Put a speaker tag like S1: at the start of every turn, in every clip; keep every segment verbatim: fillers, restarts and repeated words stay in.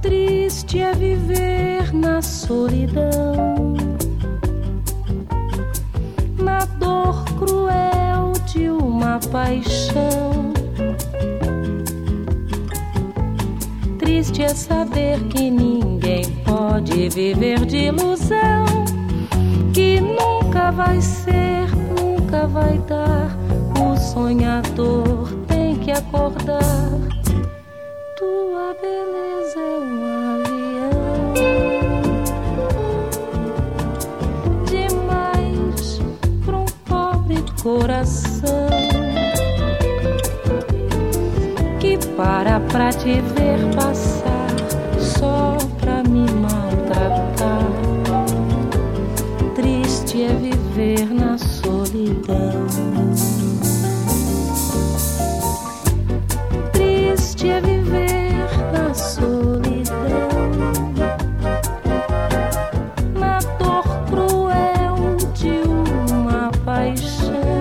S1: Triste é viver na solidão, na dor cruel de uma paixão. Triste é saber que ninguém pode viver de ilusão, que nunca vai ser, nunca vai dar. O sonhador tem que acordar. Tua beleza é um avião demais pra um pobre coração que para pra te ver passar só pra me maltratar. Triste é viver na solidão. Triste é viver na solidão, na dor cruel de uma paixão.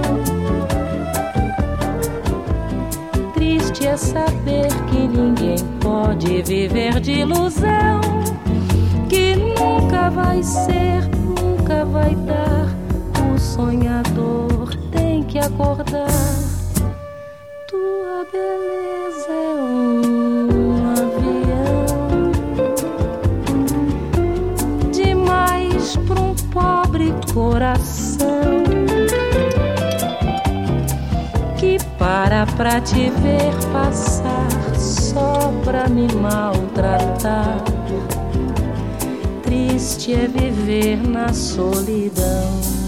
S1: Triste é saber que ninguém pode viver de ilusão, que nunca vai ser, nunca vai dar. O sonhador tem que acordar. Tua beleza é um avião demais pra um pobre coração que para pra te ver passar só pra me maltratar. Triste é viver na solidão.